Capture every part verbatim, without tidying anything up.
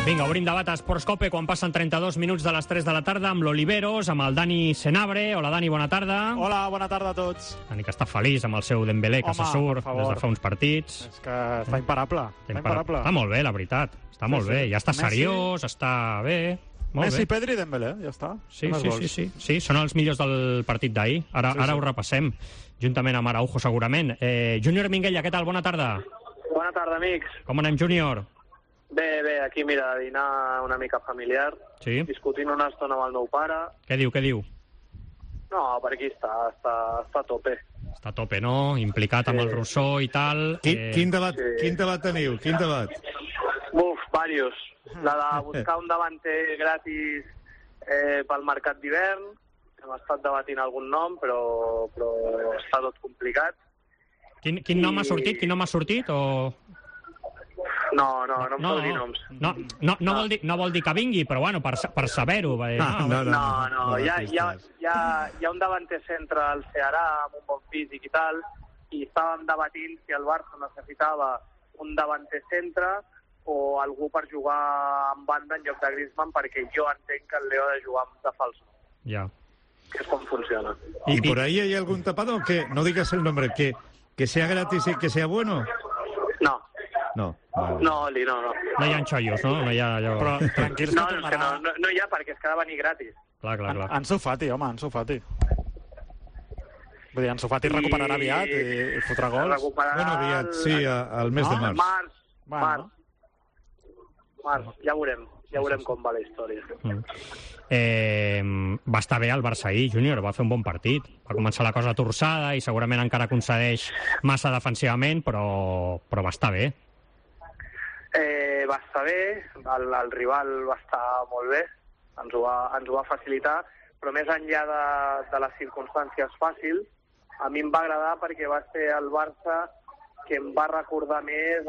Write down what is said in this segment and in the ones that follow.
Vinga, obrim debat a Esports Cope quan passen trenta-dos minuts de les tres de la tarda amb l'Oliveros, amb el Dani Senabre. Hola, Dani, bona tarda. Hola, bona tarda a tots. Dani, que està feliç amb el seu Dembélé, que Home, se surt per favor. des de fa uns partits. És que està imparable. Està imparable. Està molt bé, la veritat. Està molt Sí, bé. sí. Ja està Messi- seriós, està bé. Molt Messi, bé. Pedri i Dembélé, ja està. Sí, Què més sí, vols? sí, sí, sí. Són els millors del partit d'ahir. Ara, Sí, ara sí. ho repassem, juntament amb Araujo, segurament. Eh, Júnior Minguella, què tal? Bona tarda. Bona tarda, amics. Com anem, Júnior? Bé, bé, aquí, mira, dinar una mica familiar, Sí? discutint una estona amb el meu pare. Què diu, què diu? No, per aquí està, està, està a tope. Està a tope, no? Implicat amb el Rousseau i tal. Quin, Eh, quin, debat, sí. quin debat teniu? Quin debat? Uf, varios. La de buscar un davanter gratis eh, pel mercat d'hivern. Hem estat debatint algun nom, però, però està tot complicat. Quin, quin nom I- ha sortit? Quin nom ha sortit? O... No, no, no em no, no, dir noms. no, no, no, vol dir, no vol dir que vingui, però bueno, per, sa- per saber-ho. eh, Ah, no, no, No, no, hi ha, hi, ha, pistes. hi, ha, hi ha un davanter centre al Cearà amb un bon físic i tal, i estàvem debatint si el Barça necessitava un davanter centre o algú per jugar en banda en lloc de Griezmann, perquè jo entenc que el Leo ha de jugar de fals, Ja. que és com funciona. ¿Y por ahí hay algún tapado? Que no digas el nombre, que, que sea gratis y que sea bueno. No, No, vale. no, Oli, no, no. No hi ha xollos, no? No hi ha allò... Però tranquils que No, no, és que no, tornarà... no, no hi ha perquè es queda venir gratis. Clar, clar, En, clar. Ansu Fati, home, Ansu Fati. Vull dir, Ansu Fati I- recuperarà aviat i, i fotrà gols. Recuperarà Bueno, aviat, el- sí, a- al mes de No, març. Març, Bueno, març. Març, ja veurem, ja veurem com va la història. Mm. Eh, va estar bé el Barça ahir, Júnior, va fer un bon partit. Va començar la cosa torçada i segurament encara concedeix massa defensivament, però, però va estar bé. Eh, va estar bé, el, el rival va estar molt bé, ens ho va, ens ho va facilitar, però més enllà de, de les circumstàncies fàcils, a mi em va agradar perquè va ser el Barça que em va recordar més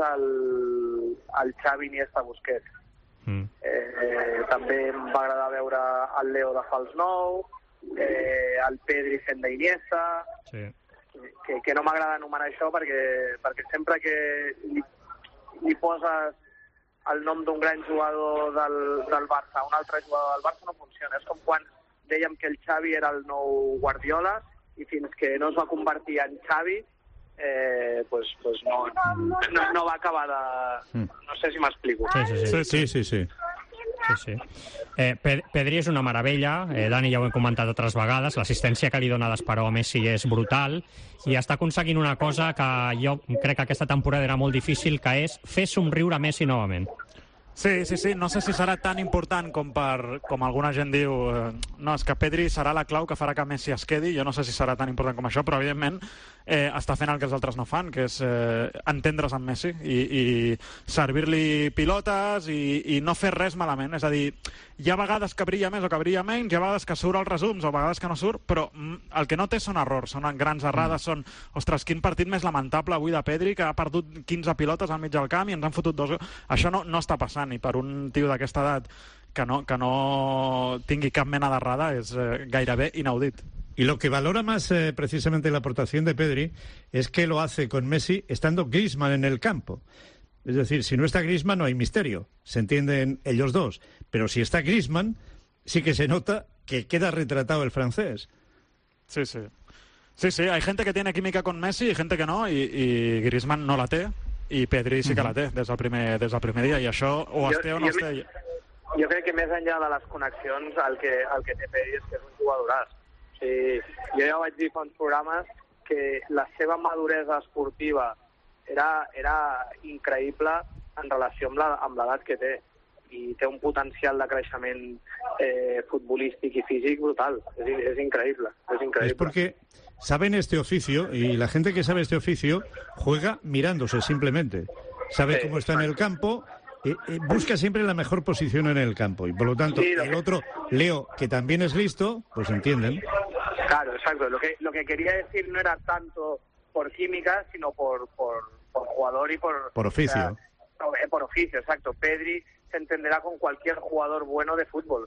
el, el Xavi Iniesta Busquets. Mm. Eh, eh, també em va agradar veure el Leo de fals nou, eh, el Pedri fent d'Iniesta, Sí. que, que no m'agrada anomenar això perquè, perquè sempre que li, li poses el nom d'un gran jugador del, del Barça a un altre jugador del Barça no funciona. És com quan dèiem que el Xavi era el nou Guardiola i fins que no es va convertir en Xavi eh, pues, pues no, no, no va acabar de... No sé si m'explico. Sí, sí, sí. Sí, sí, sí. sí, sí. Eh, Pe- Pedri és una meravella, eh, Dani, ja ho hem comentat altres vegades, l'assistència que li dona d'Esperó a Messi és brutal i està aconseguint una cosa que jo crec que aquesta temporada era molt difícil, que és fer somriure Messi novament. Sí, sí, sí, no sé si serà tan important com per com alguna gent diu eh, no, és que Pedri serà la clau que farà que Messi es quedi, jo no sé si serà tan important com això, però evidentment eh, està fent el que els altres no fan, que és eh, entendre's amb Messi i, i servir-li pilotes i, i no fer res malament, és a dir, hi ha vegades que brilla més o que brilla menys, hi ha vegades que surt als resums o vegades que no surt, però mm, el que no té són errors, són grans errades, mm. són, ostres, quin partit més lamentable avui de Pedri, que ha perdut quinze pilotes al mig del camp i ens han fotut dos... Això no, no està passant, i per un tio d'aquesta edat que no, que no tingui cap mena d'errada és eh, gairebé inaudit. Y lo que valora más eh, precisamente la aportación de Pedri es que lo hace con Messi estando Griezmann en el campo. Es decir, si no está Griezmann no hay misterio, se entienden ellos dos. Pero si está Griezmann, sí que se nota que queda retratado el francés. Sí, sí. Sí, sí, hay gente que tiene química con Messi y gente que no, i, i Griezmann no la té, i Pedri sí que la té des del primer, des del primer dia, i això o es té o no es té. Jo crec que més enllà de les connexions el que, el que té Pedri és que és un jugadoràs. O sigui, jo ja vaig dir fa uns programes que la seva maduresa esportiva era, era increïble en relació amb la, amb l'edat que té i té un potencial de creixement eh, futbolístic i físic brutal. És, és increïble, és increïble. Es porque saben este oficio y la gente que sabe este oficio juega mirándose simplemente. Sabe Sí, cómo está en el campo, eh, eh, busca siempre la mejor posición en el campo y por lo tanto Sí, lo el que- otro, Leo, que también es listo, pues entienden. Claro, exacto. Lo que, lo que quería decir no era tanto por química, sino por, por, por jugador y por... Por oficio. O sea, no, eh, por oficio, exacto. Pedri se entenderá con cualquier jugador bueno de fútbol.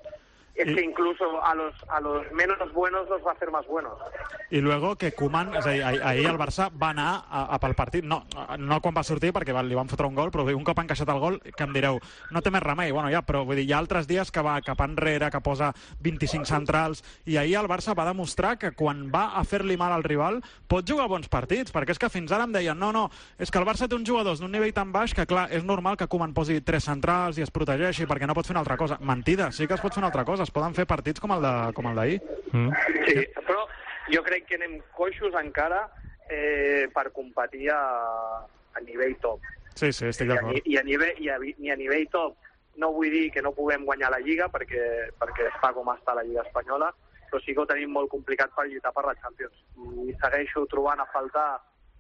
es que incluso a los, a los menos buenos los va a hacer más buenos. I luego que Koeman, és a dir, ahir el Barça va anar a, a pel partit, no, no quan va sortir perquè li van fotre un gol, però un cop ha encaixat el gol, que em direu, no té més remei, bueno, ja, però vull dir, hi ha altres dies que va cap enrere, que posa vint-i-cinc centrals, i ahir el Barça va demostrar que quan va a fer-li mal al rival pot jugar bons partits, perquè és que fins ara em deien, no, no, és que el Barça té uns jugadors d'un nivell tan baix que, clar, és normal que Koeman posi tres centrals i es protegeixi perquè no pot fer una altra cosa. Mentida, sí que es pot fer una altra cosa, es poden fer partits com el de, com el d'ahir. Mm. Sí, però jo crec que anem coixos encara eh, per competir a, a nivell top. Sí, sí, estic d'acord. I, i, a nivell, i a, ni a nivell top no vull dir que no puguem guanyar la Lliga perquè, perquè està com està la Lliga espanyola, però sí que ho tenim molt complicat per lluitar per la Champions. I segueixo trobant a faltar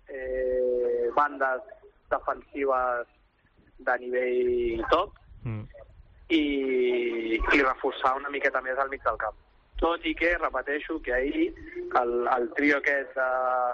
eh, bandes defensives de nivell top, mm. i, i reforçar una miqueta més al mig del camp. Tot i que, repeteixo, que ahir el, el trio aquest de,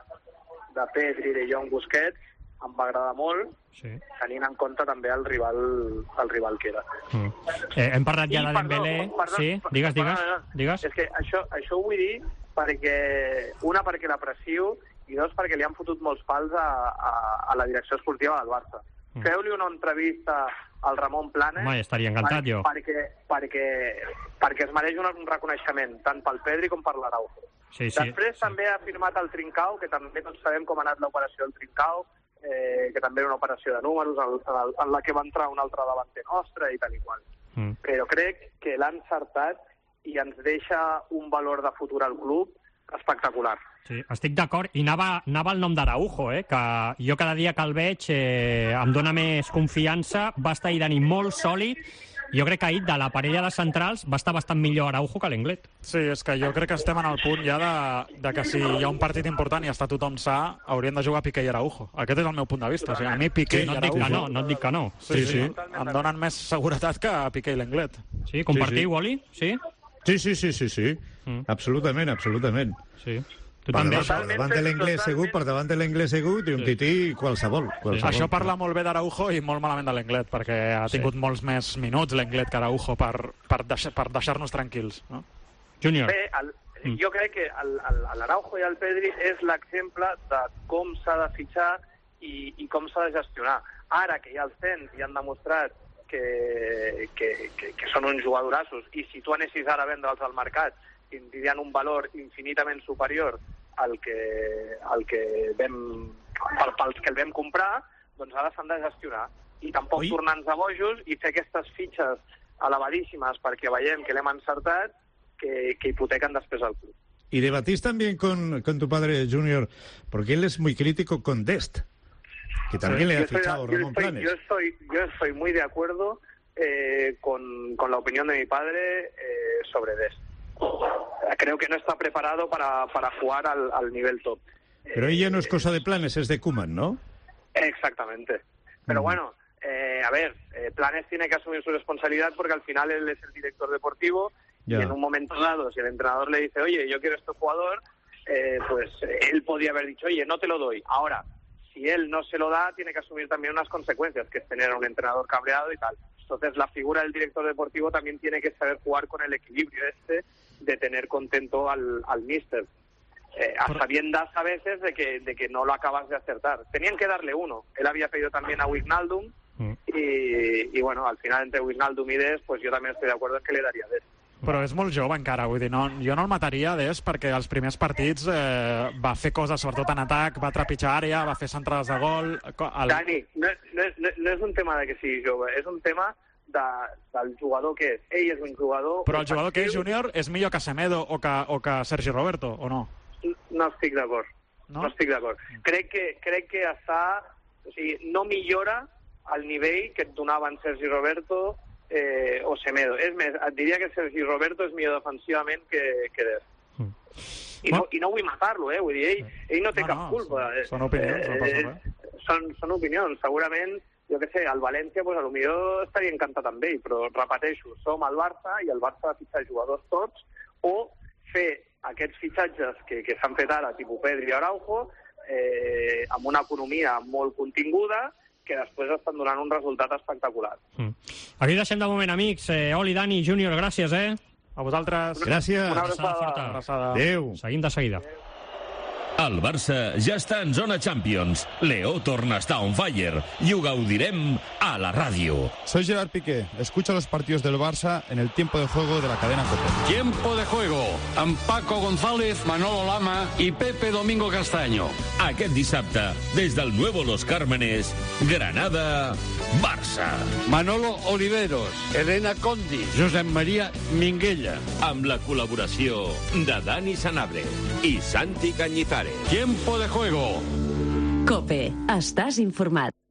de Pedri, De Jong, Busquets em va agradar molt, sí. tenint en compte també el rival, el rival que era. Mm. Eh, hem parlat ja I, de Dembélé... Perdó, sí, digues, digues, perdó, no, digues. És que això, això ho vull dir perquè, una, perquè l'aprecio, i dos, perquè li han fotut molts pals a, a, a la direcció esportiva del Barça. Mm. Feu-li una entrevista al Ramon Planes... Home, estaria encantat, per, jo. Perquè, perquè, perquè es mereix un, un reconeixement, tant pel Pedri com per l'Araujo. Sí, sí, Després sí. també ha firmat el Trincao, que també tots sabem com ha anat l'operació del Trincao, eh, que també era una operació de números, en, en, en la que va entrar un altre davanter nostre i tal i qual. Mm. Però crec que l'ha encertat i ens deixa un valor de futur al club espectacular. Sí, estic d'acord, i anava, anava el nom d'Araujo, eh, que jo cada dia que el veig eh, em dóna més confiança, va estar ahir de nit molt sòlid, jo crec que ahir de la parella de centrals va estar bastant millor Araujo que l'Englet. Sí, és que jo crec que estem en el punt ja de, de que si hi ha un partit important i està tothom sa, haurien de jugar Piqué i Araujo. Aquest és el meu punt de vista. O sigui, a mi Piqué sí, no i Araujo... No, no et dic que no. Sí, sí, sí. sí. Em donen més seguretat que Piqué i l'Englet. Sí, compartiu, sí, sí. Oli? Sí? Sí, sí, sí, sí, sí. Mm. Absolutament, absolutament. Sí. Per davant, per davant de l'anglès segur, per davant de l'anglès segur, i un sí. tití qualsevol. qualsevol. Sí. Això parla molt bé d'Araujo i molt malament de l'Englet, perquè ha tingut sí. molts més minuts l'Englet que Araujo per, per, deixar, per deixar-nos tranquils. No? Júnior. Bé, el, mm. jo crec que l'Araujo i el Pedri és l'exemple de com s'ha de fitxar i, i com s'ha de gestionar. Ara que ja els tens i han demostrat que, que, que, que són uns jugadorassos, i si tu anessis ara a vendre'ls al mercat tindrien un valor infinitament superior al que, al que vam, pel, pels que el vam comprar, doncs ara s'han de gestionar. I tampoc Ui. tornar-nos a bojos i fer aquestes fitxes elevadíssimes perquè veiem que l'hem encertat, que, que hipotequen després al club. Y debatís también con, con tu padre Junior, porque él es muy crítico con Dest, que también sí, le ha fichado estoy, Ramón yo estoy, Planes. Yo estoy, yo estoy muy de acuerdo eh, con, con la opinión de mi padre eh, sobre Dest. Creo que no está preparado para, para jugar al, al nivel top. Pero ella no es cosa de Planes, es de Koeman, ¿no? Exactamente. Pero mm. bueno, eh, a ver, eh, Planes tiene que asumir su responsabilidad porque al final él es el director deportivo ya. Y en un momento dado, si el entrenador le dice, oye, yo quiero este jugador, eh, pues eh, él podría haber dicho, oye, no te lo doy. Ahora, si él no se lo da, tiene que asumir también unas consecuencias, que es tener a un entrenador cabreado y tal. Entonces, la figura del director deportivo también tiene que saber jugar con el equilibrio este de tener contento al, al míster. Eh, a sabiendas a veces de que, de que no lo acabas de acertar. Tenían que darle uno. Él había pedido también a Wijnaldum mm. y, y bueno, al final entre Wijnaldum y Dest, pues yo también estoy de acuerdo en que le daría Dest. Però és molt jove encara, vull dir, no, jo no el mataria Dest perquè els primers partits eh, va fer coses, sobretot en atac, va trepitjar àrea, va fer centrades de gol... El... Dani, no, no, no, no és un tema de que sigui jove, és un tema de, del jugador que és. Ell és un jugador... Però el jugador que és, Júnior, és millor que Semedo o que, o que Sergi Roberto, o no? No estic d'acord. No? no estic d'acord. Crec que, crec que està... O sigui, no millora al nivell que et donaven Sergi Roberto eh, o Semedo. És més, et diria que Sergi Roberto és millor defensivament que, que Dest. Mm. I, no, I no vull matar-lo, eh? Vull dir, ell, ell no té no, cap no, culpa. Són, són opinions, no passa res. Eh, són, són opinions. Segurament, jo què sé, el València, pues, potser estaria encantat amb ell, però repeteixo, som el Barça i el Barça ha de fitxar jugadors tots o fer aquests fitxatges que, que s'han fet ara, tipus Pedri i Araujo, eh, amb una economia molt continguda, que després estan donant un resultat espectacular. Mm. Aquí deixem de moment, amics. Eh, Oli, Dani, Júnior, gràcies, eh? A vosaltres. Gràcies. Una abraçada. Abraçada. Adéu. Seguim de seguida. El Barça ja està en zona Champions. Leo torna a estar on fire i ho gaudirem a la ràdio. Soy Gerard Piqué. Escucha los partidos del Barça en el tiempo de juego de la cadena COPE. Tiempo de juego amb Paco González, Manolo Lama i Pepe Domingo Castaño. Aquest dissabte, des del Nuevo Los Cármenes, Granada, Barça. Manolo Oliveros, Elena Condi, Josep Maria Minguella. Amb la col·laboració de Dani Sanabria i Santi Cañizares. Tiempo de juego. COPE. Estàs informat.